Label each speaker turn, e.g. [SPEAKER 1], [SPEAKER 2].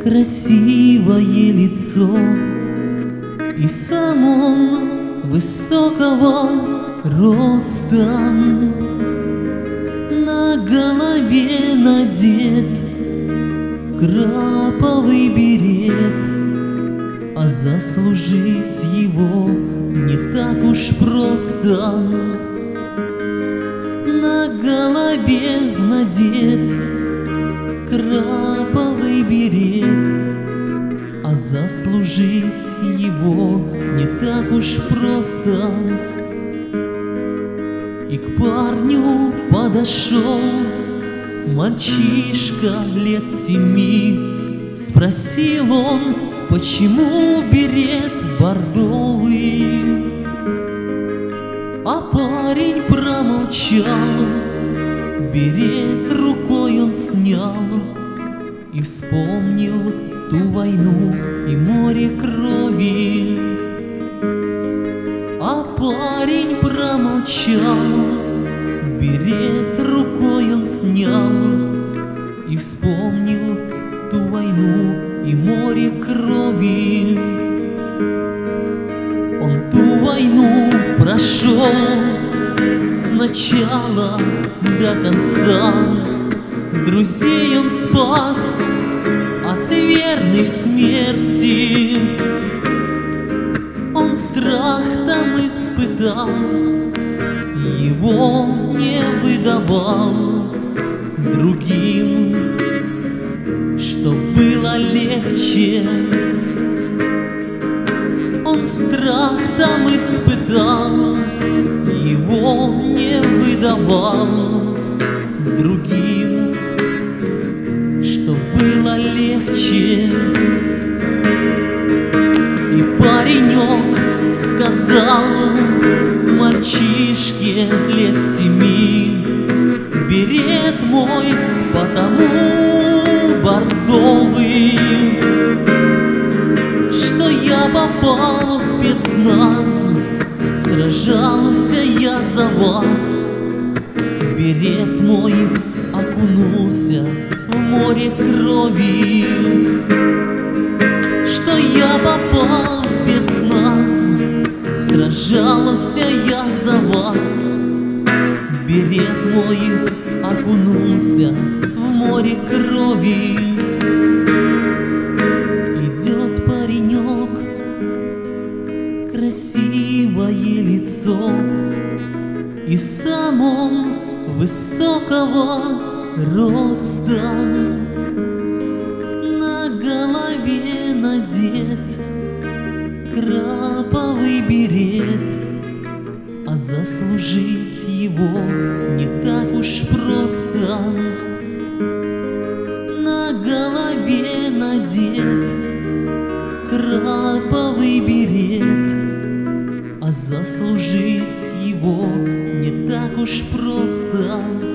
[SPEAKER 1] красивое лицо, и сам он высокого роста. На голове надет краповый берет, а заслужить его не так уж просто. На голове надет краповый берет, а заслужить его не так уж просто. И к парню подошел мальчишка лет 7. Спросил он, почему берет бордовый. А парень промолчал, берет рукой он снял и вспомнил ту войну и море крови. А парень промолчал, берет рукой он снял и вспомнил ту войну и море крови. Он ту войну прошел с начала до конца, друзей он спас от верной смерти. Он страх там испытал, его не выдавал другим, что было легче. Он страх там испытал, его не выдавал другим, что было легче. И паренек сказал мальчишке лет 7: берет мой потому бордовый, что я попал в спецназ, сражался я за вас. Берет мой окунулся в море крови, что я попал в спецназ, сражался я за вас. Берет мой окунулся в море крови. Идет паренек, красивое лицо, и сам он высокого роста. На голове надет краповый берет, а заслужить его не так уж просто. На голове надет краповый берет, а заслужить его не так уж просто.